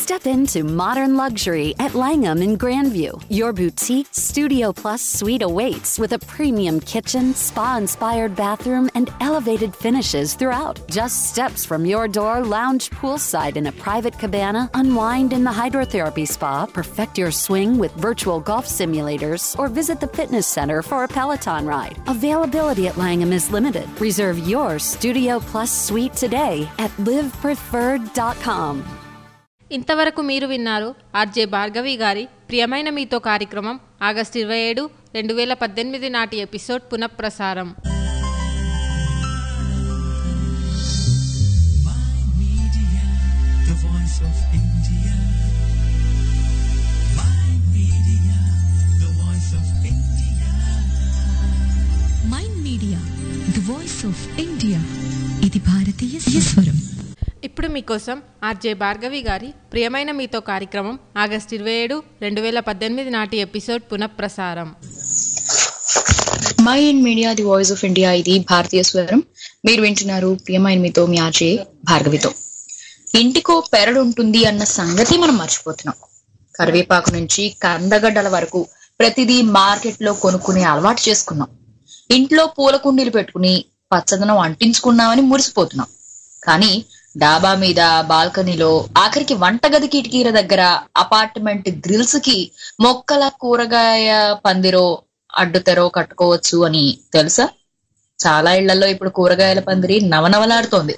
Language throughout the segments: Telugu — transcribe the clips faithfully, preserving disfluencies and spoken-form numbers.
Step into modern luxury at Langham in Grandview. Your boutique Studio Plus suite awaits with a premium kitchen, spa-inspired bathroom, and elevated finishes throughout. Just steps from your door, lounge poolside in a private cabana, unwind in the hydrotherapy spa, perfect your swing with virtual golf simulators, or visit the fitness center for a Peloton ride. Availability at Langham is limited. Reserve your Studio Plus suite today at live preferred dot com. ఇంతవరకు మీరు విన్నారు ఆర్జే భార్గవి గారి ప్రియమైన మీతో కార్యక్రమం ఆగస్టు ఇరవై ఏడు రెండు వేల పద్దెనిమిది నాటి ఎపిసోడ్ పునఃప్రసారం. Mind Media the voice of India, ఇది భారతీయ స్వరం. ఇప్పుడు మీకోసం ఆర్జే భార్గవి గారి ప్రియమైన మీతో కార్యక్రమం ఆగస్టు ఇరవై ఏడు రెండు వేల పద్దెనిమిది నాటి ఎపిసోడ్ పునఃప్రసారం. Mind Media the voice of India, ఇది భారతీయ స్వరం. మీరు వింటున్నారు ప్రియమైన మీతో మీ ఆర్జే భార్గవితో. ఇంటికో పెరడు ఉంటుంది అన్న సంగతి మనం మర్చిపోతున్నాం. కరివేపాకు నుంచి కందగడ్డల వరకు ప్రతిదీ మార్కెట్ లో కొనుక్కునే అలవాటు చేసుకున్నాం. ఇంట్లో పూల కుండీలు పెట్టుకుని పచ్చదనం అంటించుకున్నామని మురిసిపోతున్నాం. కానీ డాబా మీద, బాల్కనీలో, ఆఖరికి వంటగది కిటికీల దగ్గర, అపార్ట్మెంట్ గ్రిల్స్ కి మొక్కల కూరగాయ పందిరో అడ్డుతెరో కట్టుకోవచ్చు అని తెలుసా? చాలా ఇళ్లలో ఇప్పుడు కూరగాయల పందిరి నవనవలాడుతోంది.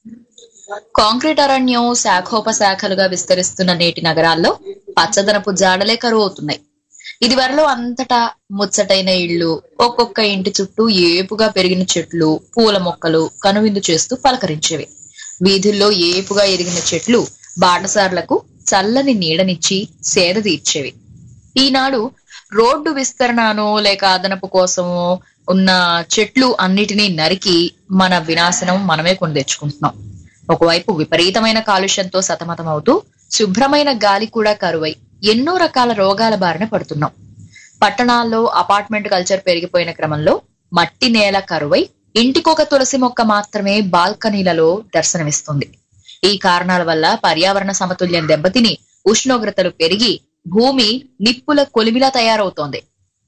కాంక్రీట్ అరణ్యం శాఖోపశాఖలుగా విస్తరిస్తున్న నేటి నగరాల్లో పచ్చదనపు జాడలే కరువు అవుతున్నాయి. ఇది వరలో అంతటా ముచ్చటైన ఇళ్లు, ఒక్కొక్క ఇంటి చుట్టూ ఏపుగా పెరిగిన చెట్లు, పూల మొక్కలు కనువిందు చేస్తూ పలకరించేవి. వీధుల్లో ఏపుగా ఎదిగిన చెట్లు బాటసార్లకు చల్లని నీడనిచ్చి సేద తీర్చేవి. ఈనాడు రోడ్డు విస్తరణనో లేక అదనపు కోసమో ఉన్న చెట్లు అన్నిటినీ నరికి మన వినాశనం మనమే కొని తెచ్చుకుంటున్నాం. ఒకవైపు విపరీతమైన కాలుష్యంతో సతమతమవుతూ శుభ్రమైన గాలి కూడా కరువై ఎన్నో రకాల రోగాల బారిన పడుతున్నాం. పట్టణాల్లో అపార్ట్మెంట్ కల్చర్ పెరిగిపోయిన క్రమంలో మట్టి నేల కరువై ఇంటికొక తులసి మొక్క మాత్రమే బాల్కనీలలో దర్శనమిస్తుంది. ఈ కారణాల వల్ల పర్యావరణ సమతుల్యం దెబ్బతిని ఉష్ణోగ్రతలు పెరిగి భూమి నిప్పుల కొలిమిలా తయారవుతోంది.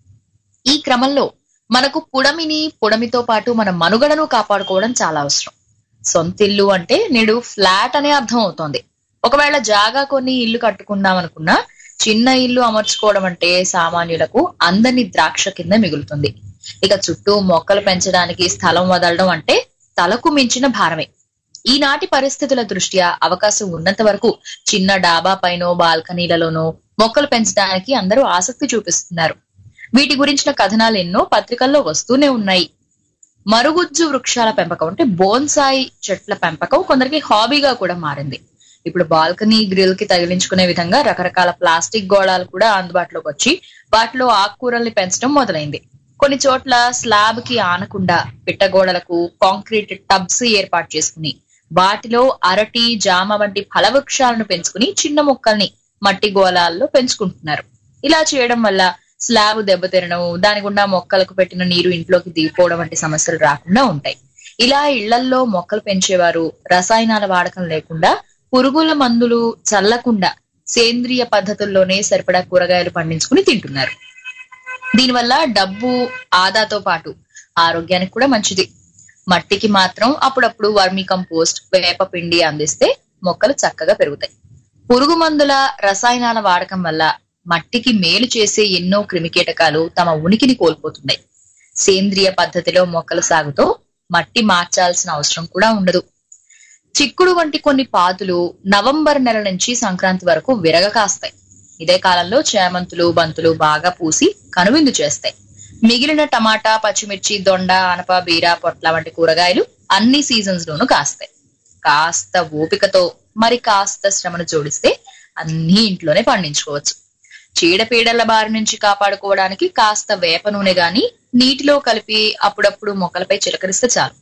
ఈ క్రమంలో మనకు పుడమిని, పుడమితో పాటు మన మనుగడను కాపాడుకోవడం చాలా అవసరం. సొంతిల్లు అంటే నేడు ఫ్లాట్ అనే అర్థం అవుతోంది. ఒకవేళ జాగా కొన్ని ఇల్లు కట్టుకుందాం అనుకున్నా చిన్న ఇల్లు అమర్చుకోవడం అంటే సామాన్యులకు అందని ద్రాక్ష కింద మిగులుతుంది. ఇక చుట్టూ మొక్కలు పెంచడానికి స్థలం వదలడం అంటే తలకు మించిన భారమే. ఈనాటి పరిస్థితుల దృష్ట్యా అవకాశం ఉన్నంత వరకు చిన్న డాబా పైనో బాల్కనీలలోనో మొక్కలు పెంచడానికి అందరూ ఆసక్తి చూపిస్తున్నారు. వీటి గురించిన కథనాలు ఎన్నో పత్రికల్లో వస్తూనే ఉన్నాయి. మరుగుజ్జు వృక్షాల పెంపకం అంటే బోన్సాయి చెట్ల పెంపకం కొందరికి హాబీగా కూడా మారింది. ఇప్పుడు బాల్కనీ గ్రిల్ కి తగిలించుకునే విధంగా రకరకాల ప్లాస్టిక్ గోళాలు కూడా అందుబాటులోకి వచ్చి వాటిలో ఆకుకూరల్ని పెంచడం మొదలైంది. కొన్ని చోట్ల స్లాబ్ కి ఆనకుండా పిట్టగోడలకు కాంక్రీట్ టబ్స్ ఏర్పాటు చేసుకుని వాటిలో అరటి, జామ వంటి ఫల వృక్షాలను పెంచుకుని చిన్న మొక్కల్ని మట్టి గోళాల్లో పెంచుకుంటున్నారు. ఇలా చేయడం వల్ల స్లాబ్ దెబ్బతినడం, దాని గుండా మొక్కలకు పెట్టిన నీరు ఇంట్లోకి దిగిపోవడం వంటి సమస్యలు రాకుండా ఉంటాయి. ఇలా ఇళ్లల్లో మొక్కలు పెంచేవారు రసాయనాల వాడకం లేకుండా, పురుగుల మందులు చల్లకుండా సేంద్రియ పద్ధతుల్లోనే సరిపడా కూరగాయలు పండించుకుని తింటున్నారు. దీనివల్ల డబ్బు ఆదాతో పాటు ఆరోగ్యానికి కూడా మంచిది. మట్టికి మాత్రం అప్పుడప్పుడు వర్మీ కంపోస్ట్, వేప పిండి అందిస్తే మొక్కలు చక్కగా పెరుగుతాయి. పురుగు మందుల, రసాయనాల వాడకం వల్ల మట్టికి మేలు చేసే ఎన్నో క్రిమికీటకాలు తమ ఉనికిని కోల్పోతున్నాయి. సేంద్రియ పద్ధతిలో మొక్కల సాగుతో మట్టి మార్చాల్సిన అవసరం కూడా ఉండదు. చిక్కుడు వంటి కొన్ని పాతులు నవంబర్ నెల నుంచి సంక్రాంతి వరకు విరగ కాస్తాయి. ఇదే కాలంలో చేమంతులు, బంతులు బాగా పూసి కనువిందు చేస్తాయి. మిగిలిన టమాటా, పచ్చిమిర్చి, దొండ, ఆనప, బీర, పొట్ల వంటి కూరగాయలు అన్ని సీజన్స్ లోనూ కాస్తాయి. కాస్త ఓపికతో మరి కాస్త శ్రమను జోడిస్తే అన్ని ఇంట్లోనే పండించుకోవచ్చు. చీడపీడల బారి నుంచి కాపాడుకోవడానికి కాస్త వేప నూనె గాని నీటిలో కలిపి అప్పుడప్పుడు మొక్కలపై చిలకరిస్తే చాలు.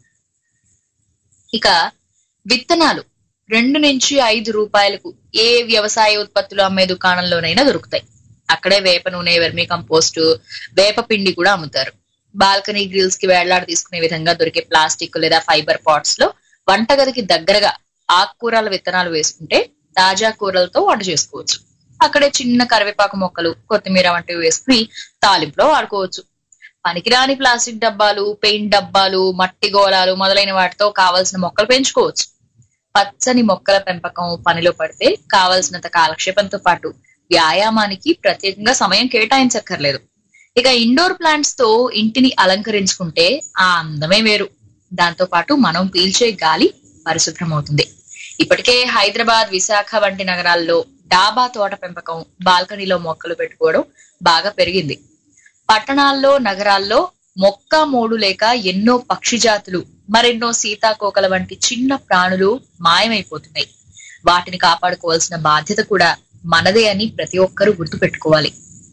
ఇక విత్తనాలు రెండు నుంచి ఐదు రూపాయలకు ఏ వ్యవసాయ ఉత్పత్తులు అమ్మే దుకాణంలోనైనా దొరుకుతాయి. అక్కడే వేప నూనె, వెర్మీ కంపోస్ట్, వేప పిండి కూడా అమ్ముతారు. బాల్కనీ గ్రిల్స్ కి వేళ్లాడ తీసుకునే విధంగా దొరికే ప్లాస్టిక్ లేదా ఫైబర్ పాట్స్ లో వంటగదికి దగ్గరగా ఆకుకూరల విత్తనాలు వేసుకుంటే తాజా కూరలతో వంట చేసుకోవచ్చు. అక్కడే చిన్న కరివేపాకు మొక్కలు, కొత్తిమీర వంటివి వేసుకుని తాలింపులో వాడుకోవచ్చు. పనికిరాని ప్లాస్టిక్ డబ్బాలు, పెయింట్ డబ్బాలు, మట్టి గోళాలు మొదలైన వాటితో కావలసిన మొక్కలు పెంచుకోవచ్చు. పచ్చని మొక్కల పెంపకం పనిలో పడితే కావలసినంత కాలక్షేపంతో పాటు వ్యాయామానికి ప్రత్యేకంగా సమయం కేటాయించక్కర్లేదు. ఇక ఇండోర్ ప్లాంట్స్ తో ఇంటిని అలంకరించుకుంటే ఆ అందమే వేరు. దాంతో పాటు మనం పీల్చే గాలి పరిశుభ్రం అవుతుంది. ఇప్పటికే హైదరాబాద్, విశాఖ వంటి నగరాల్లో డాబా తోట పెంపకం, బాల్కనీలో మొక్కలు పెట్టుకోవడం బాగా పెరిగింది. పట్టణాల్లో, నగరాల్లో మొక్క మోడు లేక ఎన్నో పక్షి జాతులు, మరెన్నో సీతాకోకల వంటి చిన్న ప్రాణులు మాయమైపోతున్నాయి. వాటిని కాపాడుకోవాల్సిన బాధ్యత కూడా మనదే అని ప్రతి ఒక్కరూ గుర్తు పెట్టుకోవాలి.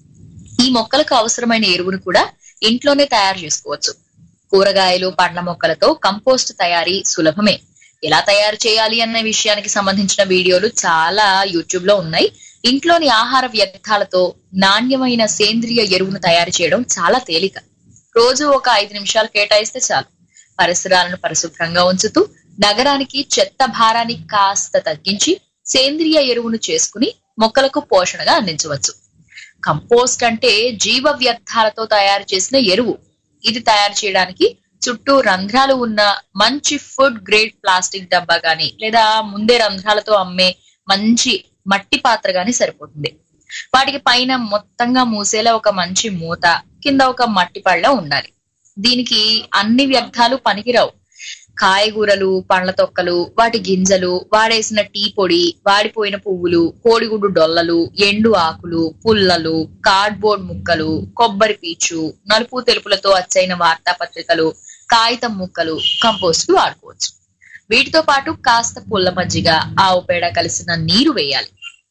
ఈ మొక్కలకు అవసరమైన ఎరువును కూడా ఇంట్లోనే తయారు చేసుకోవచ్చు. కూరగాయలు, పండ్ల మొక్కలతో కంపోస్ట్ తయారీ సులభమే. ఎలా తయారు చేయాలి అనే విషయానికి సంబంధించిన వీడియోలు చాలా యూట్యూబ్ లో ఉన్నాయి. ఇంట్లోని ఆహార వ్యర్థాలతో నాణ్యమైన సేంద్రియ ఎరువును తయారు చేయడం చాలా తేలిక. రోజు ఒక ఐదు నిమిషాలు కేటాయిస్తే చాలు. పరిసరాలను పరిశుభ్రంగా ఉంచుతూ నగరానికి చెత్త భారాన్ని కాస్త తగ్గించి సేంద్రియ ఎరువును చేసుకుని మొక్కలకు పోషణగా అందించవచ్చు. కంపోస్ట్ అంటే జీవ వ్యర్థాలతో తయారు చేసిన ఎరువు. ఇది తయారు చేయడానికి చుట్టూ రంధ్రాలు ఉన్న మంచి ఫుడ్ గ్రేడ్ ప్లాస్టిక్ డబ్బా గాని లేదా ముందే రంధ్రాలతో అమ్మే మంచి మట్టి పాత్ర గాని సరిపోతుంది. వాటికి పైన మొత్తంగా మూసేలా ఒక మంచి మూత, కింద ఒక మట్టి పళ్ళ ఉండాలి. దీనికి అన్ని వ్యర్థాలు పనికిరావు. కాయగూరలు, పండ్ల తొక్కలు, వాటి గింజలు, వాడేసిన టీ పొడి, వాడిపోయిన పువ్వులు, కోడిగుడ్డు డొల్లలు, ఎండు ఆకులు, పుల్లలు, కార్డ్బోర్డ్ ముక్కలు, కొబ్బరి పీచు, నలుపు తెలుపులతో అచ్చైన వార్తాపత్రికలు, కాగితం ముక్కలు కంపోస్ట్ వాడుకోవచ్చు. వీటితో పాటు కాస్త పుల్ల మజ్జిగ, ఆవు పేడ కలిసిన నీరు వేయాలి.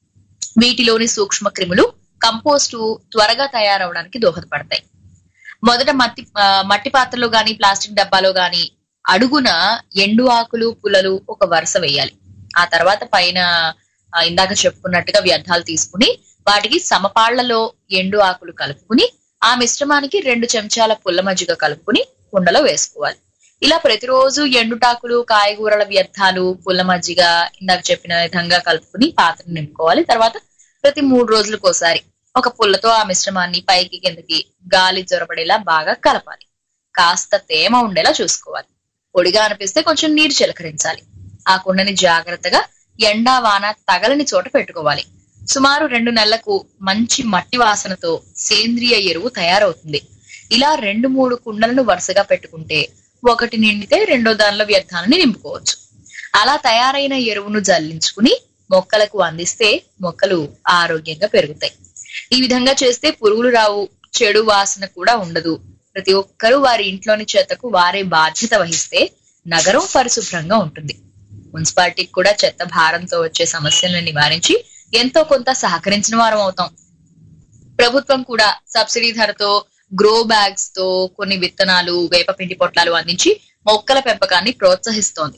వీటిలోని సూక్ష్మ క్రిములు కంపోస్టు త్వరగా తయారవడానికి దోహదపడతాయి. మొదట మట్టి మట్టి పాత్రలో గాని, ప్లాస్టిక్ డబ్బాలో గాని అడుగున ఎండు ఆకులు, పుల్లలు ఒక వరుస వేయాలి. ఆ తర్వాత పైన ఇందాక చెప్పుకున్నట్టుగా వ్యర్థాలు తీసుకుని వాటికి సమపాళ్లలో ఎండు ఆకులు కలుపుకుని ఆ మిశ్రమానికి రెండు చెంచాల పుల్ల మజ్జిగ కలుపుకుని కుండలో వేసుకోవాలి. ఇలా ప్రతిరోజు ఎండుటాకులు, కాయగూరల వ్యర్థాలు, పుల్ల మజ్జిగ ఇందాక చెప్పిన విధంగా కలుపుకుని పాత్రను నింపుకోవాలి. తర్వాత ప్రతి మూడు రోజులకు ఒకసారి ఒక పుల్లతో ఆ మిశ్రమాన్ని పైకి కిందకి గాలి జొరబడేలా బాగా కలపాలి. కాస్త తేమ ఉండేలా చూసుకోవాలి. పొడిగా అనిపిస్తే కొంచెం నీరు చిలకరించాలి. ఆ కుండని జాగ్రత్తగా ఎండా వాన తగలని చోట పెట్టుకోవాలి. సుమారు రెండు నెలలకు మంచి మట్టి వాసనతో సేంద్రియ ఎరువు తయారవుతుంది. ఇలా రెండు మూడు కుండలను వరుసగా పెట్టుకుంటే ఒకటి నిండితే రెండో దానిలో వ్యర్థాలని నింపుకోవచ్చు. అలా తయారైన ఎరువును జల్లించుకుని మొక్కలకు అందిస్తే మొక్కలు ఆరోగ్యంగా పెరుగుతాయి. ఈ విధంగా చేస్తే పురుగులు రావు, చెడు వాసన కూడా ఉండదు. ప్రతి ఒక్కరూ వారి ఇంట్లోని చెత్తకు వారే బాధ్యత వహిస్తే నగరం పరిశుభ్రంగా ఉంటుంది. మున్సిపాలిటీకి కూడా చెత్త భారంతో వచ్చే సమస్యలను నివారించి ఎంతో కొంత సహకరించిన వారం అవుతాం. ప్రభుత్వం కూడా సబ్సిడీ ధరతో గ్రో బ్యాగ్స్ తో కొన్ని విత్తనాలు, వేపపిండి పొట్లాలు అందించి మొక్కల పెంపకాన్ని ప్రోత్సహిస్తోంది.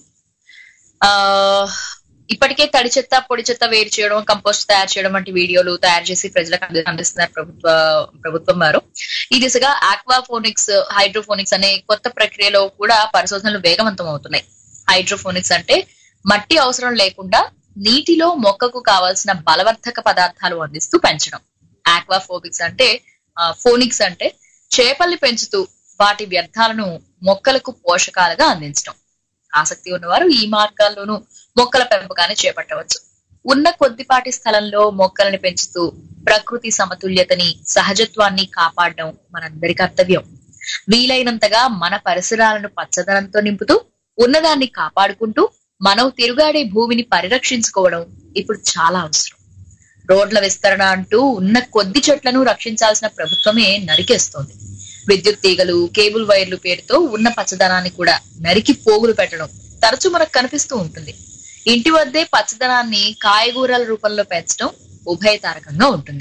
ఆ ఇప్పటికే తడి చెత్త, పొడి చెత్త వేరు చేయడం, కంపోస్ట్ తయారు చేయడం వంటి వీడియోలు తయారు చేసి ప్రజలకు అందిస్తున్నారు ప్రభుత్వ ప్రభుత్వం వారు. ఈ దిశగా ఆక్వాఫోనిక్స్, హైడ్రోఫోనిక్స్ అనే కొత్త ప్రక్రియలో కూడా పరిశోధనలు వేగవంతం అవుతున్నాయి. హైడ్రోఫోనిక్స్ అంటే మట్టి అవసరం లేకుండా నీటిలో మొక్కకు కావాల్సిన బలవర్ధక పదార్థాలు అందిస్తూ పెంచడం. ఆక్వాఫోనిక్స్ అంటే ఫోనిక్స్ అంటే చేపల్ని పెంచుతూ వాటి వ్యర్థాలను మొక్కలకు పోషకాలుగా అందించడం. ఆసక్తి ఉన్నవారు ఈ మార్గాల్లోనూ మొక్కల పెంపకాన్ని చేపట్టవచ్చు. ఉన్న కొద్దిపాటి స్థలంలో మొక్కల్ని పెంచుతూ ప్రకృతి సమతుల్యతని, సహజత్వాన్ని కాపాడడం మనందరి కర్తవ్యం. వీలైనంతగా మన పరిసరాలను పచ్చదనంతో నింపుతూ ఉన్నదాన్ని కాపాడుకుంటూ మనం తిరుగాడే భూమిని పరిరక్షించుకోవడం ఇప్పుడు చాలా అవసరం. రోడ్ల విస్తరణ అంటూ ఉన్న కొద్ది చెట్లను రక్షించాల్సిన ప్రభుత్వమే నరికేస్తోంది. విద్యుత్ తీగలు, కేబుల్ వైర్లు పేరుతో ఉన్న పచ్చదనాన్ని కూడా నరికి పోగులు పెట్టడం తరచూ మనకు కనిపిస్తూ ఉంటుంది. ఇంటి వద్దే పచ్చదనాన్ని కాయగూరల రూపంలో పెంచడం ఉభయతారకంగా ఉంటుంది.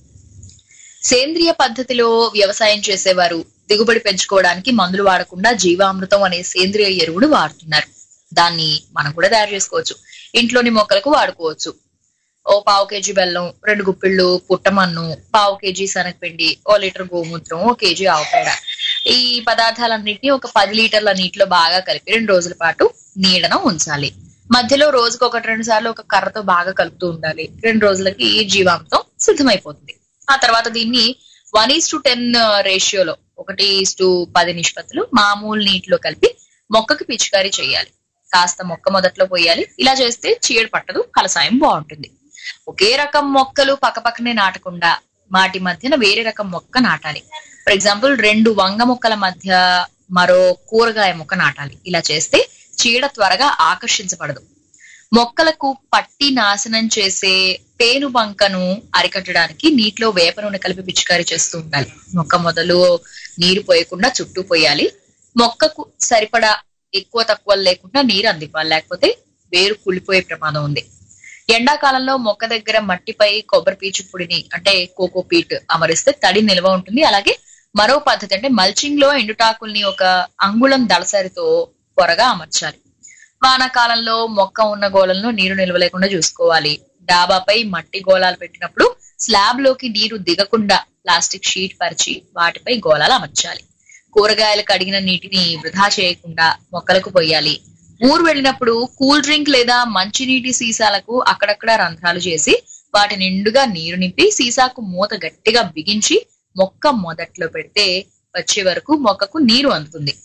సేంద్రియ పద్ధతిలో వ్యవసాయం చేసేవారు దిగుబడి పెంచుకోవడానికి మందులు వాడకుండా జీవామృతం అనే సేంద్రియ ఎరువును వాడుతున్నారు. దాన్ని మనం కూడా తయారు చేసుకోవచ్చు. ఇంట్లోని మొక్కలకు వాడుకోవచ్చు. ఓ పావు కేజీ బెల్లం, రెండు గుప్పిళ్ళు పుట్టమన్ను, పావు కేజీ శనగపిండి, ఓ లీటర్ గోమూత్రం, ఓ కేజీ ఆవుపేడ, ఈ పదార్థాలన్నింటినీ ఒక పది లీటర్ల నీటిలో బాగా కలిపి రెండు రోజుల పాటు నీడన ఉంచాలి. మధ్యలో రోజుకు ఒకటి రెండు సార్లు ఒక కర్రతో బాగా కలుపుతూ ఉండాలి. రెండు రోజులకి జీవామృతం సిద్ధమైపోతుంది. ఆ తర్వాత దీన్ని వన్ ఈస్ టు టెన్ రేషియోలో ఒకటి ఈస్ టు పది నిష్పత్తులు మామూలు నీటిలో కలిపి మొక్కకి పిచికారీ చేయాలి. కాస్త మొక్క మొదట్లో పోయాలి. ఇలా చేస్తే చీడ పట్టదు, కలసాయం బాగుంటుంది. ఒకే రకం మొక్కలు పక్కపక్కనే నాటకుండా వాటి మధ్యన వేరే రకం మొక్క నాటాలి. ఫర్ ఎగ్జాంపుల్ రెండు వంగ మొక్కల మధ్య మరో కూరగాయ మొక్క నాటాలి. ఇలా చేస్తే చీడ త్వరగా ఆకర్షించబడదు. మొక్కలకు పట్టి నాశనం చేసే పేను బంకను అరికట్టడానికి నీటిలో వేప నూనె కలిపి పిచికారీ చేస్తూ ఉండాలి. మొక్క మొదలు నీరు పోయకుండా చుట్టూ పోయాలి. మొక్కకు సరిపడా ఎక్కువ తక్కువ లేకుండా నీరు అందివ్వాలి, లేకపోతే వేరు కుళ్ళిపోయే ప్రమాదం ఉంది. ఎండాకాలంలో మొక్క దగ్గర మట్టిపై కొబ్బరి పీచు పొడిని అంటే కోకో పీట్ అమరిస్తే తడి నిల్వ ఉంటుంది. అలాగే మరో పద్ధతి అంటే మల్చింగ్ లో ఎండుటాకుల్ని ఒక అంగుళం దళసరితో పొరగా అమర్చాలి. వానాకాలంలో మొక్క ఉన్న గోళంలో నీరు నిల్వ లేకుండా చూసుకోవాలి. డాబాపై మట్టి గోళాలు పెట్టినప్పుడు స్లాబ్ లోకి నీరు దిగకుండా ప్లాస్టిక్ షీట్ పరిచి వాటిపై గోళాలు అమర్చాలి. కూరగాయలు కడిగిన నీటిని వృధా చేయకుండా మొక్కలకు పోయాలి. ఊరు వెళ్ళినప్పుడు కూల్ డ్రింక్ లేదా మంచినీటి సీసాలకు అక్కడక్కడ రంధ్రాలు చేసి వాటి నిండుగా నీరు నింపి సీసాకు మూత గట్టిగా బిగించి మొక్క మొదట్లో పెడితే వచ్చే వరకు మొక్కకు నీరు అందుతుంది.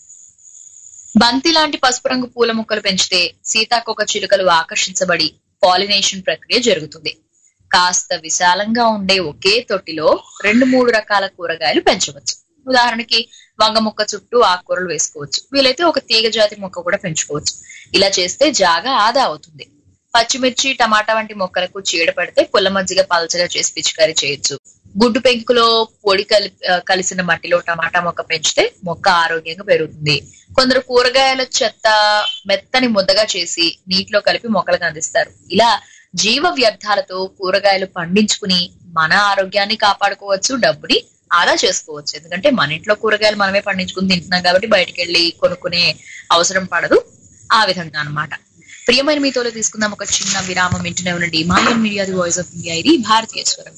బంతి లాంటి పసుపు రంగు పూల మొక్కలు పెంచితే సీతాకోక చిలుకలు ఆకర్షించబడి పాలినేషన్ ప్రక్రియ జరుగుతుంది. కాస్త విశాలంగా ఉండే ఒకే తొట్టిలో రెండు మూడు రకాల కూరగాయలు పెంచవచ్చు. ఉదాహరణకి వంగ మొక్క చుట్టూ ఆకుకూరలు వేసుకోవచ్చు. వీలైతే ఒక తీగ జాతి మొక్క కూడా పెంచుకోవచ్చు. ఇలా చేస్తే జాగా ఆదా అవుతుంది. పచ్చిమిర్చి, టమాటా వంటి మొక్కలకు చీడ పడితే పుల్ల మజ్జిగ పల్చగా చేసి పిచికారీ చేయొచ్చు. గుడ్డు పెంకులో పొడి కలి కలిసిన మట్టిలో టమాటా మొక్క పెంచితే మొక్క ఆరోగ్యంగా పెరుగుతుంది. కొందరు కూరగాయల చెత్త మెత్తని ముద్దగా చేసి నీటిలో కలిపి మొక్కలకు అందిస్తారు. ఇలా జీవ వ్యర్థాలతో కూరగాయలు పండించుకుని మన ఆరోగ్యాన్ని కాపాడుకోవచ్చు, డబ్బుని ఆదా చేసుకోవచ్చు. ఎందుకంటే మన ఇంట్లో కూరగాయలు మనమే పండించుకుని తింటున్నాం కాబట్టి బయటకు వెళ్ళి కొనుక్కునే అవసరం పడదు. ఆ విధంగా అన్నమాట. ప్రియమైన మీతోలో తీసుకుందాం ఒక చిన్న విరామం. వింటూనే ఉండండి Mayan Media, the voice of India. ఇది భారతీయ స్వరం.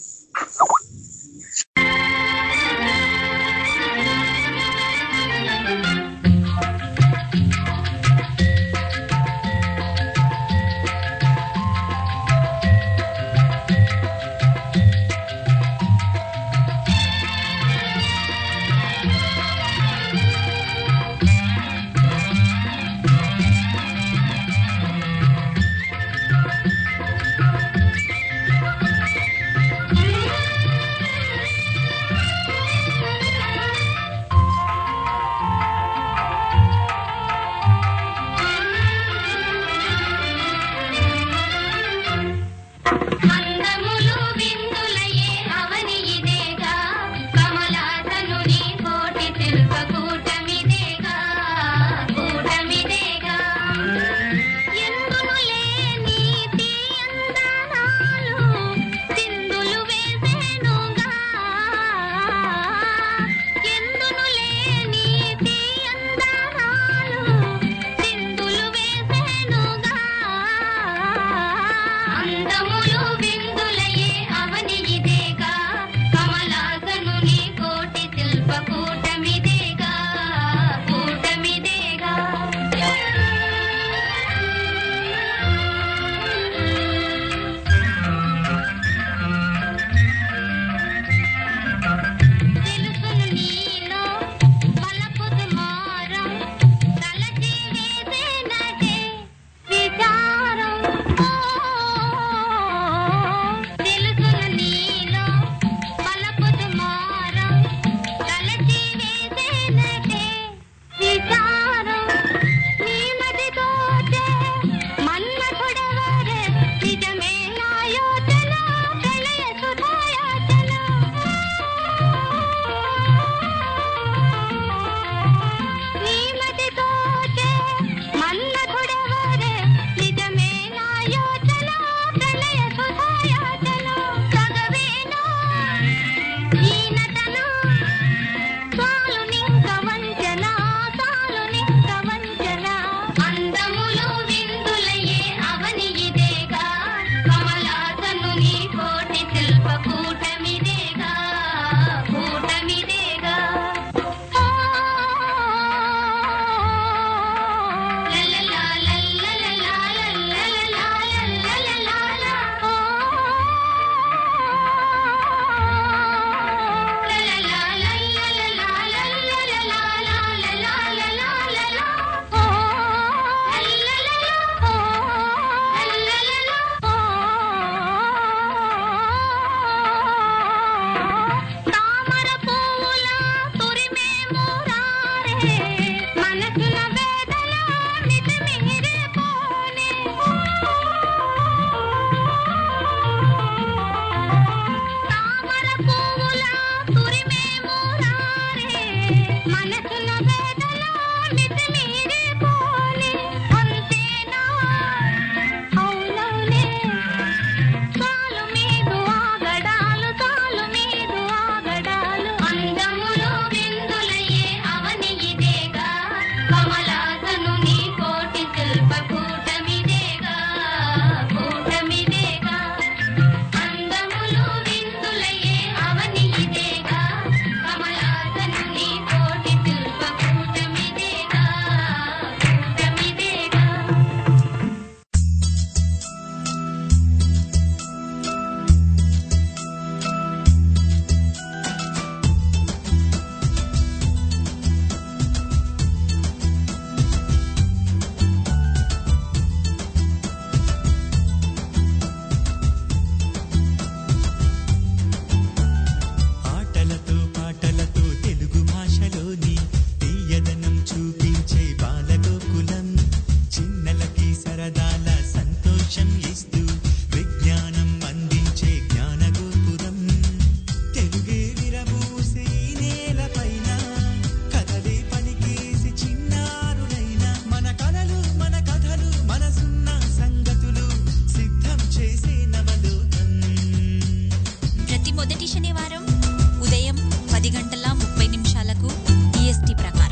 శనివారం ఉదయం పది గంటల ముప్పై నిమిషాలకు ఈఎస్టీ ప్రకారం.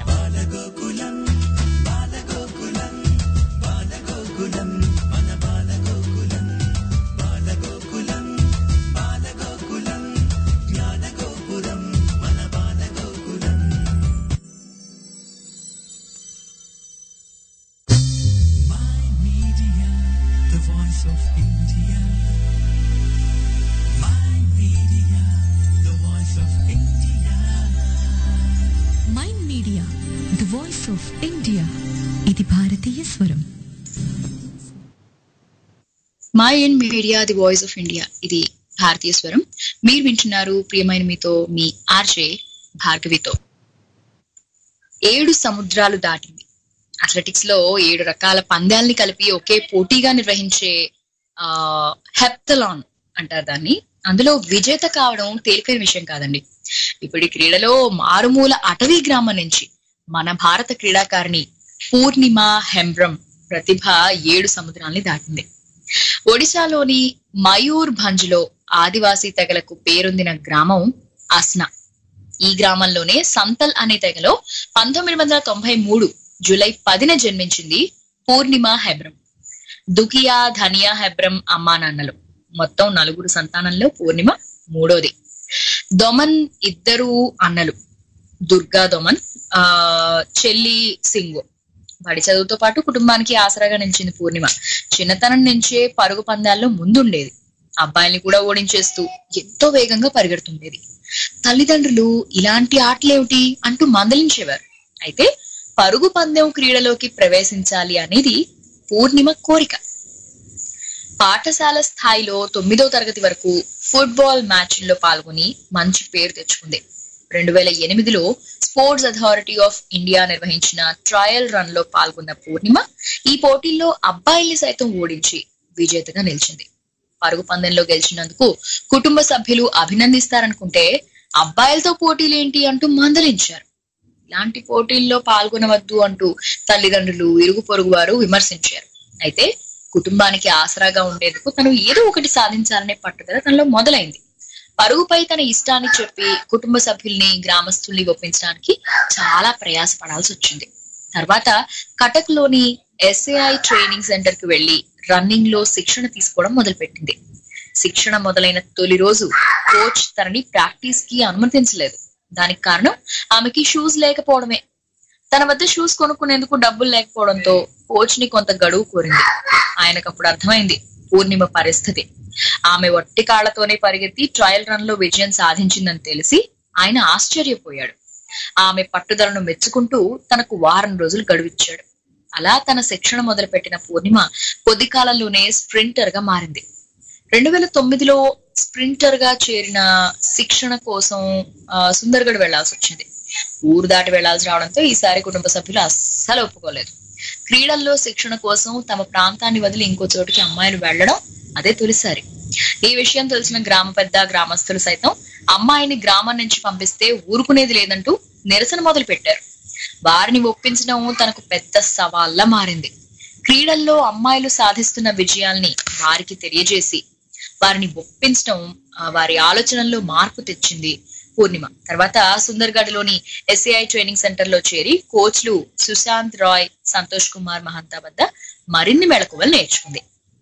Mind Media the voice of India, ఇది భారతీయ స్వరం. Mind Media the voice of India, ఇది భారతీయ స్వరం. మీరు వింటున్నారు ప్రియమైన మీతో మీ ఆర్జే భార్గవితో. ఏడు సముద్రాలు దాటింది. అథ్లెటిక్స్ లో ఏడు రకాల పందాలని కలిపి ఒకే పోటీగా నిర్వహించే ఆ హెప్తలాన్ అంటారు దాన్ని. అందులో విజేత కావడం తేలికైన విషయం కాదండి. ఇప్పుడు ఈ క్రీడలో మారుమూల అటవీ గ్రామం నుంచి మన భారత క్రీడాకారిణి పూర్ణిమ హెంబ్రమ్ ప్రతిభ ఏడు సముద్రాల్ని దాటింది. ఒడిశాలోని మయూర్ భంజ్ లో ఆదివాసీ తెగలకు పేరొందిన గ్రామం అస్నా. ఈ గ్రామంలోనే సంతల్ అనే తెగలో పంతొమ్మిది వందల తొంభై మూడు జూలై పదిన జన్మించింది పూర్ణిమ హెబ్రమ్. దుకియా ధనియా హెబ్రమ్ అమ్మా నాన్నలు. మొత్తం నలుగురు సంతానంలో పూర్ణిమ మూడోది. దొమన్ ఇద్దరు అన్నలు, దుర్గా దొమన్, ఆ చెల్లి సింగు. బడి చదువుతో పాటు కుటుంబానికి ఆసరాగా నిలిచింది పూర్ణిమ. చిన్నతనం నుంచే పరుగు పందాల్లో ముందుండేది. అబ్బాయిల్ని కూడా ఓడించేస్తూ ఎంతో వేగంగా పరిగెడుతుండేది. తల్లిదండ్రులు ఇలాంటి ఆటలేమిటి అంటూ మందలించేవారు. అయితే పరుగు పందెం క్రీడలోకి ప్రవేశించాలి అనేది పూర్ణిమ కోరిక. పాఠశాల స్థాయిలో తొమ్మిదో తరగతి వరకు ఫుట్బాల్ మ్యాచ్ల్లో పాల్గొని మంచి పేరు తెచ్చుకుంది. రెండు వేల ఎనిమిదిలో స్పోర్ట్స్ అథారిటీ ఆఫ్ ఇండియా నిర్వహించిన ట్రయల్ రన్ లో పాల్గొన్న పూర్ణిమ ఈ పోటీల్లో అబ్బాయిల్ని సైతం ఓడించి విజేతగా నిలిచింది. పరుగు పందెంలో గెలిచినందుకు కుటుంబ సభ్యులు అభినందిస్తారనుకుంటే అబ్బాయిలతో పోటీలేంటి అంటూ మందలించారు. ఇలాంటి పోటీల్లో పాల్గొనవద్దు అంటూ తల్లిదండ్రులు, ఇరుగు పొరుగు వారు విమర్శించారు. అయితే కుటుంబానికి ఆసరాగా ఉండేందుకు తను ఏదో ఒకటి సాధించాలనే పట్టుదల తనలో మొదలైంది. పరుగుపై తన ఇష్టాన్ని చెప్పి కుటుంబ సభ్యుల్ని, గ్రామస్తుల్ని ఒప్పించడానికి చాలా ప్రయాసపడాల్సి వచ్చింది. తర్వాత కటక్ లోని ఎస్ఏఐ ట్రైనింగ్ సెంటర్ కి వెళ్లి రన్నింగ్ లో శిక్షణ తీసుకోవడం మొదలుపెట్టింది. శిక్షణ మొదలైన తొలి రోజు కోచ్ తనని ప్రాక్టీస్ కి అనుమతించలేదు. దానికి కారణం ఆమెకి షూస్ లేకపోవడమే. తన వద్ద షూస్ కొనుక్కునేందుకు డబ్బులు లేకపోవడంతో కోచ్ ని కొంత గడువు కోరింది. ఆయనకు అప్పుడు అర్థమైంది పూర్ణిమ పరిస్థితి. ఆమె ఒట్టి కాళ్లతోనే పరిగెత్తి ట్రయల్ రన్ లో విజయం సాధించిందని తెలిసి ఆయన ఆశ్చర్యపోయాడు. ఆమె పట్టుదలను మెచ్చుకుంటూ తనకు వారం రోజులు గడువిచ్చాడు. అలా తన శిక్షణ మొదలుపెట్టిన పూర్ణిమ కొద్ది కాలంలోనే స్ప్రింటర్ గా మారింది. రెండు వేల తొమ్మిదిలో స్ప్రింటర్ గా చేరిన శిక్షణ కోసం సుందర్గఢ్ వెళ్లాల్సి వచ్చింది. ఊరు దాటి వెళ్లాల్సి రావడంతో ఈసారి కుటుంబ సభ్యులు అస్సలు ఒప్పుకోలేదు. క్రీడల్లో శిక్షణ కోసం తమ ప్రాంతాన్ని వదిలి ఇంకో చోటుకి అమ్మాయిలు వెళ్లడం అదే తొలిసారి. ఈ విషయం తెలిసిన గ్రామ పెద్ద, గ్రామస్తులు సైతం అమ్మాయిని గ్రామం నుంచి పంపిస్తే ఊరుకునేది లేదంటూ నిరసన మొదలు పెట్టారు. వారిని ఒప్పించడం తనకు పెద్ద సవాల్లా మారింది. క్రీడల్లో అమ్మాయిలు సాధిస్తున్న విజయాల్ని వారికి తెలియజేసి వారిని ఒప్పించడం వారి ఆలోచనల్లో మార్పు తెచ్చింది పూర్ణిమ. తర్వాత సుందర్గఢ్ లోని ఎస్ఏఐ ట్రైనింగ్ సెంటర్ లో చేరి కోచ్లు సుశాంత్ రాయ్, సంతోష్ కుమార్ మహంతా వద్ద మరిన్ని మెళకువలు నేర్చుకుంది.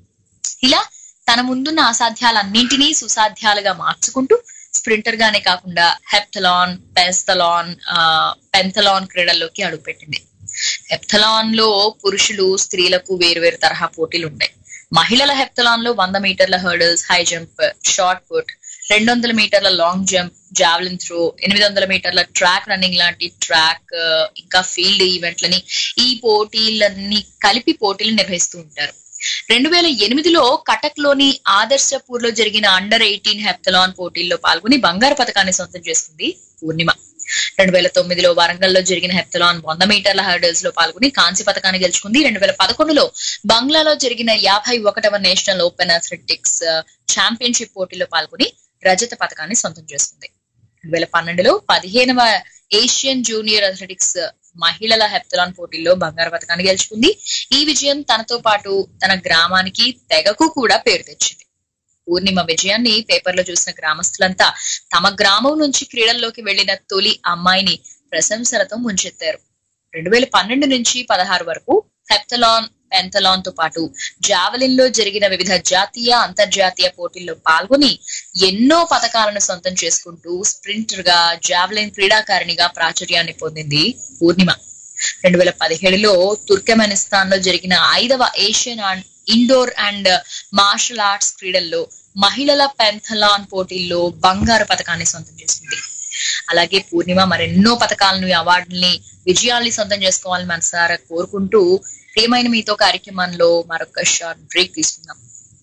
ఇలా తన ముందున్న అసాధ్యాలన్నింటినీ సుసాధ్యాలుగా మార్చుకుంటూ స్ప్రింటర్ గానే కాకుండా హెప్థలాన్, పెస్తలాన్, ఆ పెంథలాన్ క్రీడల్లోకి అడుగుపెట్టింది. హెప్థలాన్ లో పురుషులు, స్త్రీలకు వేరువేరు తరహా పోటీలు ఉంటాయి. మహిళల హెప్థలాన్ లో వంద మీటర్ల hurdles, high jump, shot put, రెండు వందల మీటర్ల లాంగ్ జంప్, జావెలిన్ త్రో, ఎనిమిది వందల మీటర్ల ట్రాక్ రన్నింగ్ లాంటి ట్రాక్, ఇంకా ఫీల్డ్ ఈవెంట్లని, ఈ పోటీలన్నీ కలిపి పోటీలు నిర్వహిస్తూ ఉంటారు. రెండు వేల ఎనిమిదిలో కటక్ లోని ఆదర్శపూర్ లో జరిగిన అండర్ ఎయిటీన్ హెప్థలాన్ పోటీల్లో పాల్గొని బంగారు పథకాన్ని సొంతం చేసుకుంది పూర్ణిమ. రెండు వేల తొమ్మిదిలో వరంగల్లో జరిగిన హెప్థలాన్ వంద మీటర్ల హర్డల్స్ లో పాల్గొని కాంస్య పథకాన్ని గెలుచుకుంది. రెండు వేల పదకొండులో బంగ్లాలో జరిగిన యాభై ఒకటవ నేషనల్ ఓపెన్ అథ్లెటిక్స్ ఛాంపియన్షిప్ పోటీలో పాల్గొని రజత పథకాన్ని సొంతం చేసుకుంది. రెండు వేల పన్నెండులో పదిహేనవ ఏషియన్ జూనియర్ అథ్లెటిక్స్ మహిళల హెప్థలాన్ పోటీల్లో బంగారు పథకాన్ని గెలుచుకుంది. ఈ విజయం తనతో పాటు తన గ్రామానికి, తెగకు కూడా పేరు తెచ్చింది. పూర్ణిమ విజయాన్ని పేపర్లో చూసిన గ్రామస్తులంతా తమ గ్రామం నుంచి క్రీడల్లోకి వెళ్లిన తొలి అమ్మాయిని ప్రశంసలతో ముంచెత్తారు. రెండు వేల పన్నెండు నుంచి పదహారు వరకు హెప్తలాన్, పెంతలాన్ తో పాటు జావెలిన్ లో జరిగిన వివిధ జాతీయ అంతర్జాతీయ పోటీల్లో పాల్గొని ఎన్నో పథకాలను సొంతం చేసుకుంటూ స్ప్రింటర్ గా, జావెలిన్ క్రీడాకారిణిగా ప్రాచుర్యాన్ని పొందింది పూర్ణిమ. రెండు వేల పదిహేడులో తుర్కమెనిస్తాన్ లో జరిగిన ఐదవ Asian and indoor and martial arts క్రీడల్లో మహిళల పెంథలాన్ పోటీల్లో బంగారు పథకాన్ని సొంతం చేసింది. అలాగే పూర్ణిమ మరెన్నో పథకాలను, అవార్డుల్ని, విజయాల్ని సొంతం చేసుకోవాలని మనసారా కోరుకుంటూ ప్రియమైన మీతో కార్యక్రమంలో మరొక షార్ట్ బ్రేక్ తీసుకుందాం.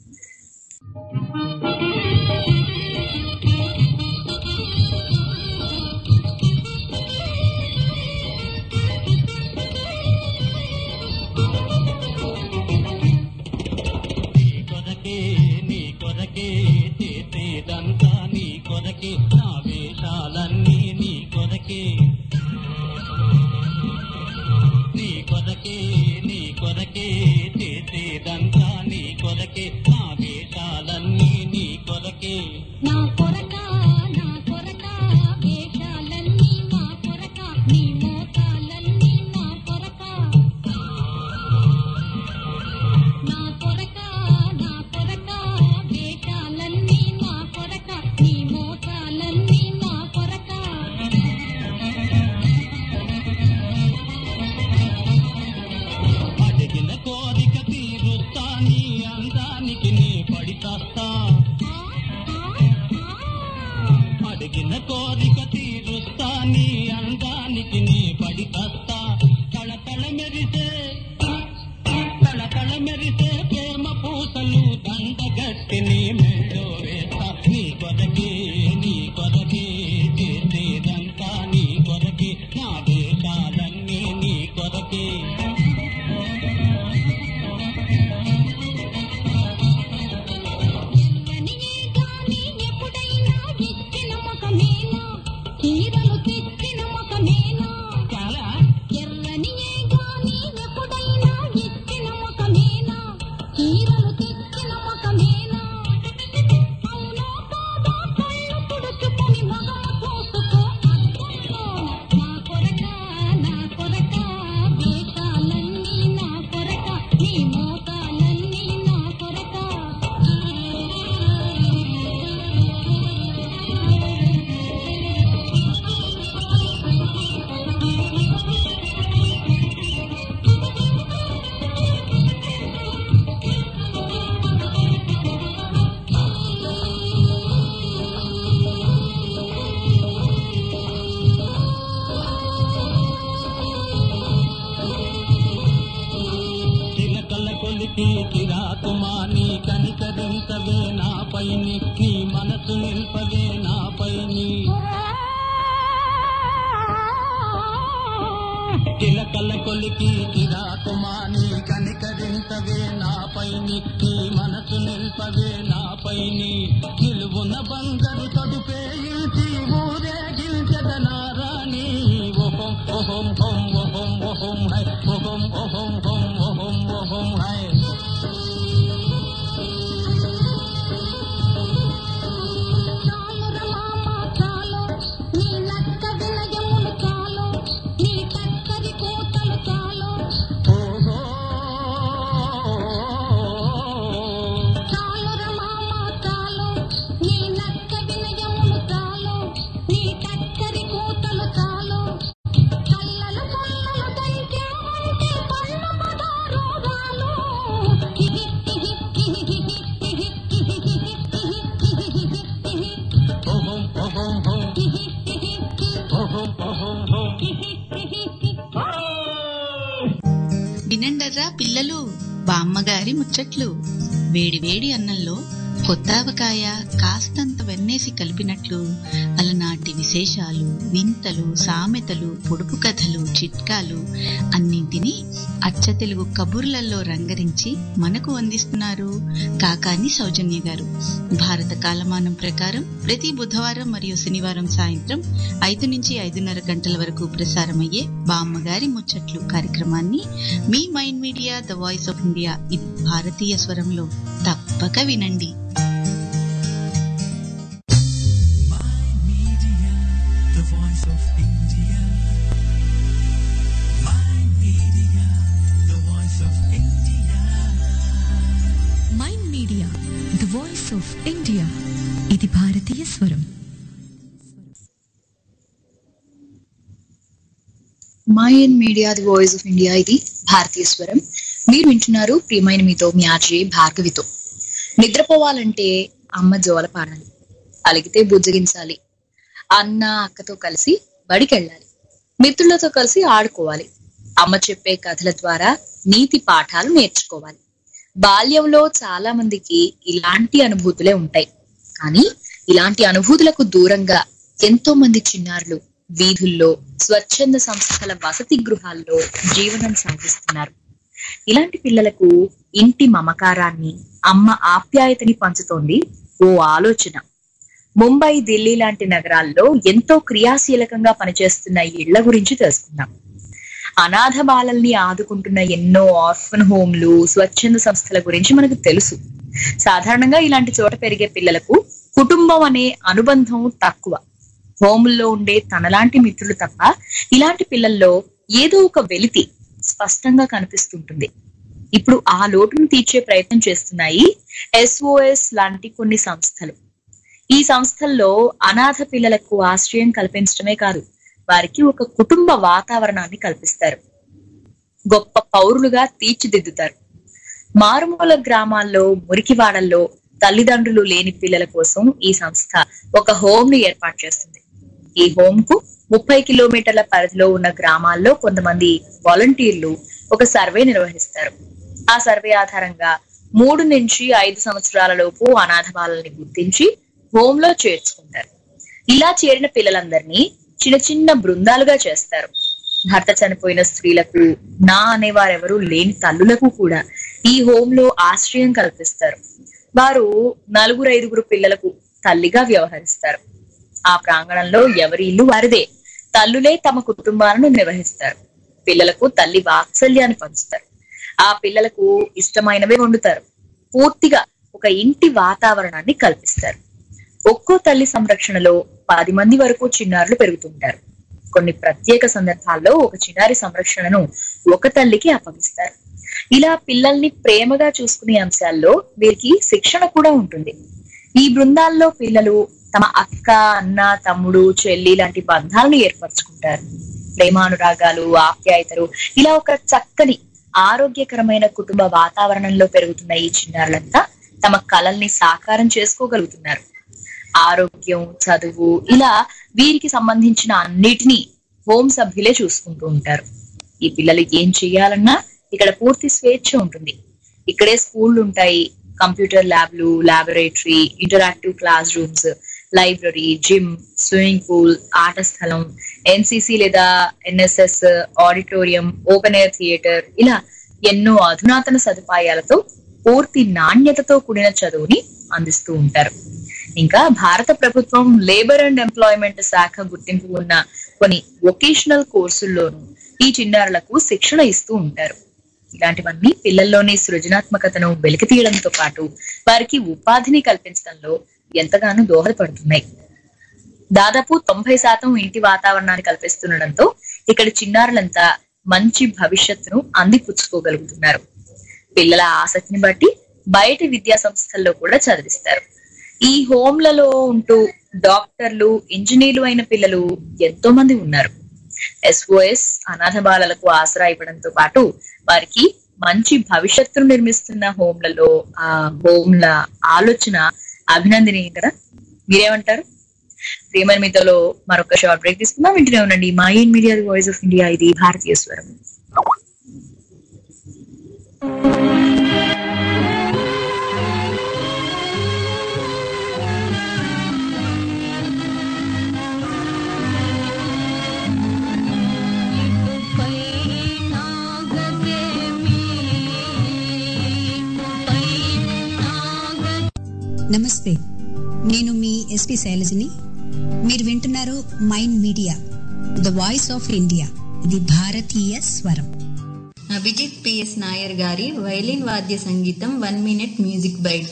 వినండర్రా పిల్లలు, బామ్మగారి ముచ్చట్లు. వేడి వేడి అన్నంలో కొత్తావకాయ కాస్తంత వెన్నేసి కలిపినట్లు అలనాటి విశేషాలు, వింతలు, సామెతలు, పొడుపు కథలు, చిట్కాలు అన్నింటినీ అచ్చ తెలుగు కబుర్లలో రంగరించి మనకు అందిస్తున్నారు కాకాని సౌజన్య గారు. భారత కాలమానం ప్రకారం ప్రతి బుధవారం మరియు శనివారం సాయంత్రం ఐదు నుంచి ఐదున్నర గంటల వరకు ప్రసారమయ్యే బామ్మగారి ముచ్చట్లు కార్యక్రమాన్ని మీ Mind Media the voice of India ఇది భారతీయ స్వరంలో తప్పక వినండి. Of India. ఇది భారతీయ స్వరం. Mayan Media the voice of India, ఇది భారతీయ స్వరం. మీరు వింటున్నారు ప్రియమైన మీతో మీ ఆర్జే భార్గవితో. నిద్రపోవాలంటే అమ్మ జోల పాడాలి, అలిగితే బుజ్జగించాలి, అన్న అక్కతో కలిసి బడికెళ్ళాలి, మిత్రులతో కలిసి ఆడుకోవాలి, అమ్మ చెప్పే కథల ద్వారా నీతి పాఠాలు నేర్చుకోవాలి. బాల్యంలో చాలా మందికి ఇలాంటి అనుభూతులే ఉంటాయి. కానీ ఇలాంటి అనుభూతులకు దూరంగా ఎంతో మంది చిన్నారులు వీధుల్లో, స్వచ్ఛంద సంస్థల వసతి గృహాల్లో జీవనం సాగిస్తున్నారు. ఇలాంటి పిల్లలకు ఇంటి మమకారాన్ని, అమ్మ ఆప్యాయతని పంచుతోంది ఓ ఆలోచన. ముంబై, ఢిల్లీ లాంటి నగరాల్లో ఎంతో క్రియాశీలకంగా పనిచేస్తున్న ఇళ్ల గురించి తెలుసుకుందాం. అనాథ బాలల్ని ఆదుకుంటున్న ఎన్నో ఆర్ఫన్ హోమ్లు, స్వచ్ఛంద సంస్థల గురించి మనకు తెలుసు. సాధారణంగా ఇలాంటి చోట పెరిగే పిల్లలకు కుటుంబం అనే అనుబంధం తక్కువ. హోముల్లో ఉండే తనలాంటి మిత్రులు తప్ప ఇలాంటి పిల్లల్లో ఏదో ఒక వెలితి స్పష్టంగా కనిపిస్తుంటుంది. ఇప్పుడు ఆ లోటును తీర్చే ప్రయత్నం చేస్తున్నాయి ఎస్ఓఎస్ లాంటి కొన్ని సంస్థలు. ఈ సంస్థల్లో అనాథ పిల్లలకు ఆశ్రయం కల్పించడమే కాదు, వారికి ఒక కుటుంబ వాతావరణాన్ని కల్పిస్తారు, గొప్ప పౌరులుగా తీర్చిదిద్దుతారు. మారుమూల గ్రామాల్లో, మురికివాడల్లో తల్లిదండ్రులు లేని పిల్లల కోసం ఈ సంస్థ ఒక హోమ్ ని ఏర్పాటు చేస్తుంది. ఈ హోమ్ కు ముప్పై కిలోమీటర్ల పరిధిలో ఉన్న గ్రామాల్లో కొంతమంది వాలంటీర్లు ఒక సర్వే నిర్వహిస్తారు. ఆ సర్వే ఆధారంగా మూడు నుంచి ఐదు సంవత్సరాల లోపు అనాథ బాలల్ని గుర్తించి హోమ్ లో చేర్చుకుంటారు. ఇలా చేరిన పిల్లలందరినీ చిన్న చిన్న బృందాలుగా చేస్తారు. భర్త చనిపోయిన స్త్రీలకు, నా అనేవారెవరూ లేని తల్లులకు కూడా ఈ హోమ్ లో ఆశ్రయం కల్పిస్తారు. వారు నలుగురు ఐదుగురు పిల్లలకు తల్లిగా వ్యవహరిస్తారు. ఆ ప్రాంగణంలో ఎవరి ఇల్లు వారిదే. తల్లులే తమ కుటుంబాలను నిర్వహిస్తారు. పిల్లలకు తల్లి వాత్సల్యాన్ని పంచుతారు. ఆ పిల్లలకు ఇష్టమైనవే వండుతారు. పూర్తిగా ఒక ఇంటి వాతావరణాన్ని కల్పిస్తారు. ఒక్కో తల్లి సంరక్షణలో పది మంది వరకు చిన్నారులు పెరుగుతుంటారు. కొన్ని ప్రత్యేక సందర్భాల్లో ఒక చిన్నారి సంరక్షణను ఒక తల్లికి అప్పగిస్తారు. ఇలా పిల్లల్ని ప్రేమగా చూసుకునే అంశాల్లో వీరికి శిక్షణ కూడా ఉంటుంది. ఈ బృందాల్లో పిల్లలు తమ అక్క, అన్న, తమ్ముడు, చెల్లి లాంటి బంధాలను ఏర్పరచుకుంటారు. ప్రేమానురాగాలు, ఆప్యాయతలు, ఇలా ఒక చక్కని ఆరోగ్యకరమైన కుటుంబ వాతావరణంలో పెరుగుతున్న ఈ చిన్నారులంతా తమ కలల్ని సాకారం చేసుకోగలుగుతున్నారు. ఆరోగ్యం, చదువు, ఇలా వీరికి సంబంధించిన అన్నిటినీ హోం సభ్యులే చూసుకుంటూ ఉంటారు. ఈ పిల్లలు ఏం చెయ్యాలన్నా ఇక్కడ పూర్తి స్వేచ్ఛ ఉంటుంది. ఇక్కడే స్కూళ్లు ఉంటాయి, కంప్యూటర్ ల్యాబ్లు, laboratory, interactive class rooms, library, gym, swimming pool, ఆట స్థలం, ఎన్సిసి లేదా NSS, auditorium, open air theatre, ఇలా ఎన్నో అధునాతన సదుపాయాలతో పూర్తి నాణ్యతతో కూడిన చదువుని అందిస్తూ ఉంటారు. ఇంకా భారత ప్రభుత్వం లేబర్ అండ్ ఎంప్లాయ్మెంట్ శాఖ గుర్తింపు ఉన్న కొన్ని వొకేషనల్ కోర్సుల్లోనూ ఈ చిన్నారులకు శిక్షణ ఇస్తూ ఉంటారు. ఇలాంటివన్నీ పిల్లల్లోని సృజనాత్మకతను వెలికి తీయడంతో పాటు వారికి ఉపాధిని కల్పించడంలో ఎంతగానో దోహదపడుతున్నాయి. దాదాపు తొంభై శాతం ఇంటి వాతావరణాన్ని కల్పిస్తుండడంతో ఇక్కడ చిన్నారులంతా మంచి భవిష్యత్తును అందిపుచ్చుకోగలుగుతున్నారు. పిల్లల ఆసక్తిని బట్టి బయటి విద్యా సంస్థల్లో కూడా చదివిస్తారు. ఈ హోమ్లలో ఉంటూ డాక్టర్లు, ఇంజనీర్లు అయిన పిల్లలు ఎంతో మంది ఉన్నారు. ఎస్ఓఎస్ అనాథ బాలలకు ఆసరా ఇవ్వడంతో పాటు వారికి మంచి భవిష్యత్తును నిర్మిస్తున్న హోమ్లలో ఆ హోమ్ల ఆలోచన అభినందనీయం కదా. మీరేమంటారు? ప్రియమైన మీతోలో మరొక షార్ట్ బ్రేక్ తీసుకుందాం. వింటూనే ఉండండి Mayan Media the voice of India, ఇది భారతీయ స్వరం. నమస్తే, నేను మీ ఎస్పి శైలజని. మీరు వింటున్నారు Mind Media the voice of India, ఇది భారతీయ స్వరం. అభిజిత్ పిఎస్ నాయర్ గారి వైలిన్ వాద్య సంగీతం వన్ మినిట్ మ్యూజిక్ బైట్.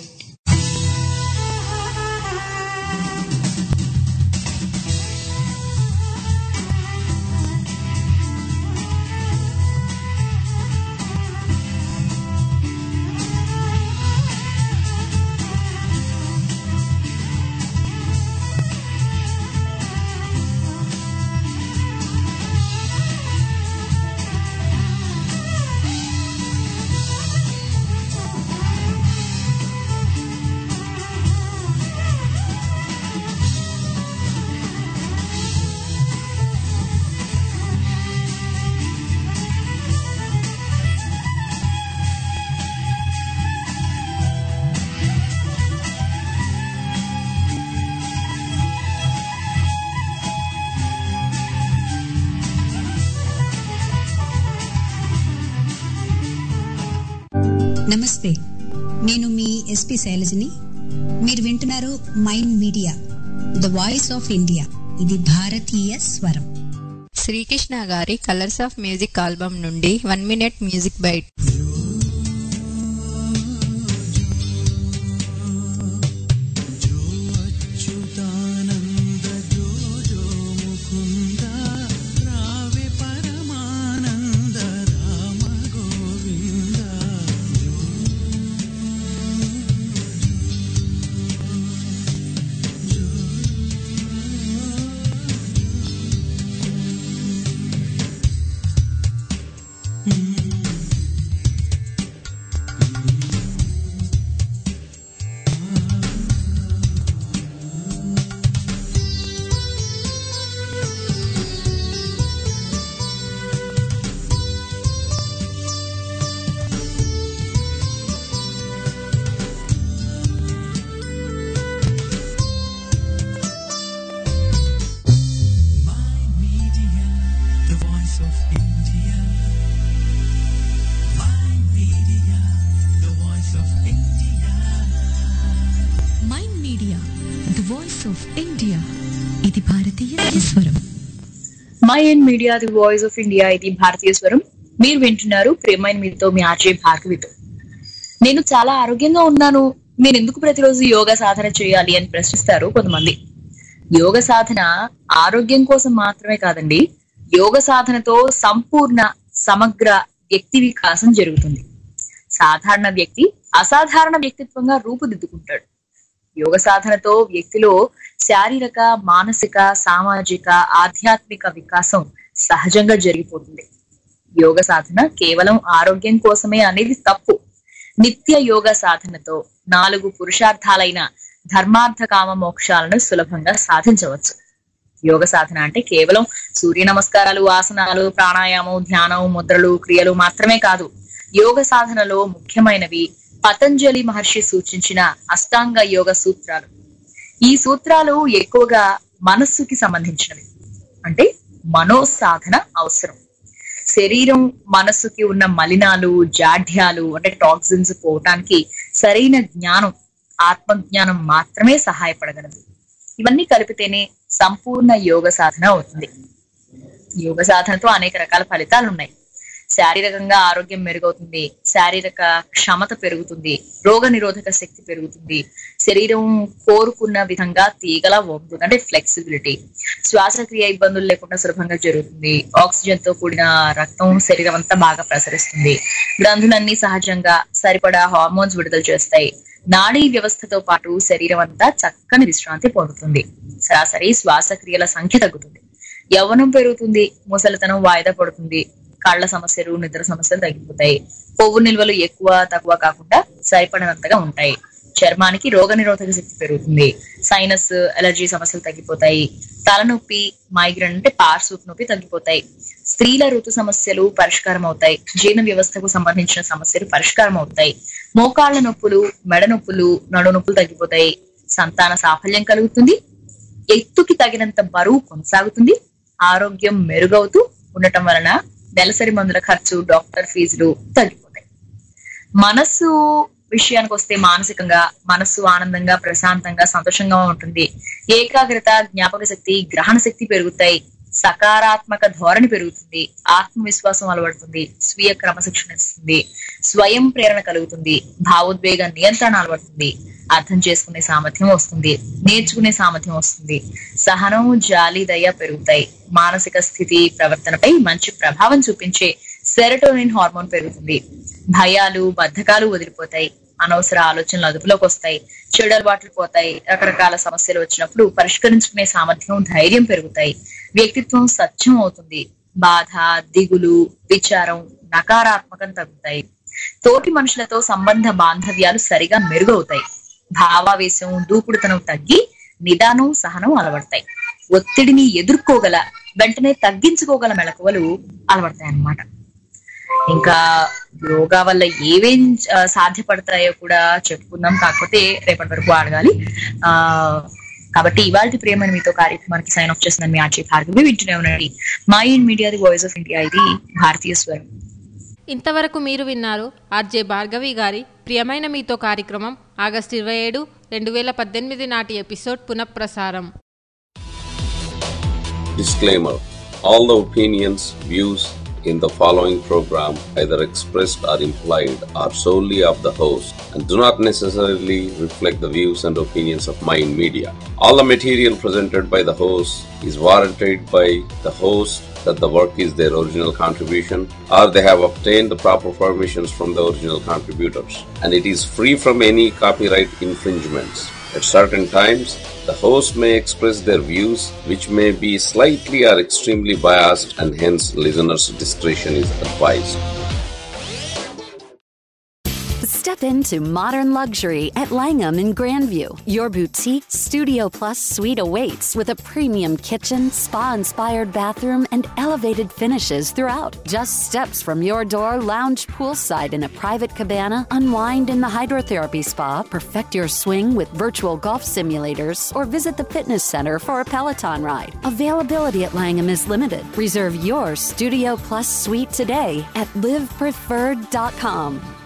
నమస్తే, నేను మీ ఎస్పి శైలజని. మీరు వింటున్నారు Mind Media, the voice of India. ఇది భారతీయ స్వరం. శ్రీకృష్ణ గారి కలర్స్ ఆఫ్ మ్యూజిక్ ఆల్బమ్ నుండి one minute music bite. Mind Media the voice of India, ఇది భారతీయ స్వరం. మీరు వింటున్నారు ప్రియమైన మీతో మీ ఆర్జే భార్గవితో. నేను చాలా ఆరోగ్యంగా ఉన్నాను, మీరు ఎందుకు ప్రతిరోజు యోగా సాధన చేయాలి అని ప్రశ్నిస్తారు కొంతమంది. యోగ సాధన ఆరోగ్యం కోసం మాత్రమే కాదండి, యోగ సాధనతో సంపూర్ణ సమగ్ర వ్యక్తి వికాసం జరుగుతుంది. సాధారణ వ్యక్తి అసాధారణ వ్యక్తిత్వంగా రూపుదిద్దుకుంటాడు. యోగ సాధనతో వ్యక్తిలో శారీరక, మానసిక, సామాజిక, ఆధ్యాత్మిక వికాసం సహజంగా జరిగిపోతుంది. యోగ సాధన కేవలం ఆరోగ్యం కోసమే అనేది తప్పు. నిత్య యోగ సాధనతో నాలుగు పురుషార్థాలైన ధర్మార్థ కామ మోక్షాలను సులభంగా సాధించవచ్చు. యోగ సాధన అంటే కేవలం సూర్య నమస్కారాలు, ఆసనాలు, ప్రాణాయామం, ధ్యానం, ముద్రలు, క్రియలు మాత్రమే కాదు. యోగ సాధనలో ముఖ్యమైనవి పతంజలి మహర్షి సూచించిన అష్టాంగ యోగ సూత్రాలు. ఈ సూత్రాలు ఎక్కువగా మనస్సుకి సంబంధించినవి, అంటే మనో సాధన అవసరం. శరీరం, మనస్సుకి ఉన్న మలినాలు, జాఢ్యాలు అంటే టాక్సిన్స్ పోవటానికి సరైన జ్ఞానం, ఆత్మజ్ఞానం మాత్రమే సహాయపడగలదు. ఇవన్నీ కలిపితేనే సంపూర్ణ యోగ సాధన అవుతుంది. యోగ సాధనతో అనేక రకాల ఫలితాలు ఉన్నాయి. శారీరకంగా ఆరోగ్యం మెరుగవుతుంది, శారీరక క్షమత పెరుగుతుంది, రోగ నిరోధక శక్తి పెరుగుతుంది, శరీరం కోరుకున్న విధంగా తీగలా వంగుతుంది, అంటే ఫ్లెక్సిబిలిటీ, శ్వాసక్రియ ఇబ్బందులు లేకుండా సులభంగా జరుగుతుంది, ఆక్సిజన్ తో కూడిన రక్తం శరీరం అంతా బాగా ప్రసరిస్తుంది, గ్రంథులన్నీ సహజంగా సరిపడా హార్మోన్స్ విడుదల చేస్తాయి, నాడీ వ్యవస్థతో పాటు శరీరం అంతా చక్కని విశ్రాంతి పొందుతుంది, సరాసరి శ్వాసక్రియల సంఖ్య తగ్గుతుంది, యవ్వనం పెరుగుతుంది, ముసలితనం వాయిదా పడుతుంది, కాళ్ల సమస్యలు, నిద్ర సమస్యలు తగ్గిపోతాయి, కొవ్వు నిల్వలు ఎక్కువ తక్కువ కాకుండా సరిపడినంతగా ఉంటాయి, చర్మానికి రోగ నిరోధక శక్తి పెరుగుతుంది, సైనస్, అలర్జీ సమస్యలు తగ్గిపోతాయి, తలనొప్పి, మైగ్రేన్ అంటే పార్శ్వపు నొప్పి తగ్గిపోతాయి, స్త్రీల ఋతు సమస్యలు పరిష్కారం అవుతాయి, జీర్ణ వ్యవస్థకు సంబంధించిన సమస్యలు పరిష్కారం అవుతాయి, మోకాళ్ల నొప్పులు, మెడ నొప్పులు, నడు నొప్పులు తగ్గిపోతాయి, సంతాన సాఫల్యం కలుగుతుంది, ఎత్తుకి తగినంత బరువు కొనసాగుతుంది, ఆరోగ్యం మెరుగవుతూ ఉండటం వలన నెలసరి మందుల ఖర్చు, డాక్టర్ ఫీజులు తగ్గిపోతాయి. మనస్సు విషయానికి వస్తే మానసికంగా మనస్సు ఆనందంగా, ప్రశాంతంగా, సంతోషంగా ఉంటుంది. ఏకాగ్రత, జ్ఞాపక శక్తి, గ్రహణ శక్తి పెరుగుతాయి, సకారాత్మక ధోరణి పెరుగుతుంది, ఆత్మవిశ్వాసం అలవడుతుంది, స్వీయ క్రమశిక్షణ ఇస్తుంది, స్వయం ప్రేరణ కలుగుతుంది, భావోద్వేగ నియంత్రణ అలవడుతుంది, అర్థం చేసుకునే సామర్థ్యం వస్తుంది, నేర్చుకునే సామర్థ్యం వస్తుంది, సహనం, జాలి, దయ పెరుగుతాయి, మానసిక స్థితి, ప్రవర్తనపై మంచి ప్రభావం చూపించే సెరటోనిన్ హార్మోన్ పెరుగుతుంది, భయాలు, బద్ధకాలు వదిలిపోతాయి, అనవసర ఆలోచనలు అదుపులోకి వస్తాయి, చెడు అలవాట్లు పోతాయి, రకరకాల సమస్యలు వచ్చినప్పుడు పరిష్కరించుకునే సామర్థ్యం, ధైర్యం పెరుగుతాయి, వ్యక్తిత్వం స్వచ్ఛం అవుతుంది, బాధ, దిగులు, విచారం, నకారాత్మకం తగ్గుతాయి, తోటి మనుషులతో సంబంధ బాంధవ్యాలు సరిగా మెరుగవుతాయి, భావావేశం, దూకుడుతనం తగ్గి నిదానం, సహనం అలవడతాయి, ఒత్తిడిని ఎదుర్కోగల, వెంటనే తగ్గించుకోగల మెళకువలు అలవడతాయి అన్నమాట. ఇంకా యోగా వల్ల ఏవేం సాధ్యపడతాయో కూడా చెప్పుకుందాం, కాకపోతే రేపటి వరకు అడగాలి. ఆ కాబట్టి ఇవాళ ప్రియమైన మీతో కార్యక్రమానికి సైన్ ఆఫ్ చేస్తున్నాను మీ ఆర్జే భార్గవి. వింటూనే ఉండండి Mind Media, the voice of India, ఇది భారతీయ స్వరం. ఇంతవరకు మీరు విన్నారు ఆర్జే భార్గవి గారి ప్రియమైన మీతో కార్యక్రమం ఆగస్టు ఇరవై ఏడు రెండు వేల పద్దెనిమిది నాటి ఎపిసోడ్ పునఃప్రసారం. Disclaimer: all the opinions, views in the following program, either expressed or implied, are solely of the host and do not necessarily reflect the views and opinions of Mind Media. All the material presented by the host is warranted by the host that the work is their original contribution or they have obtained the proper permissions from the original contributors, and it is free from any copyright infringements. At certain times, the host may express their views which may be slightly or extremely biased, and hence listeners' discretion is advised. Step into modern luxury at Langham in Grandview. Your boutique Studio Plus suite awaits with a premium kitchen, spa-inspired bathroom, and elevated finishes throughout. Just steps from your door, lounge poolside in a private cabana, unwind in the hydrotherapy spa, perfect your swing with virtual golf simulators, or visit the fitness center for a Peloton ride. Availability at Langham is limited. Reserve your Studio Plus suite today at live preferred dot com.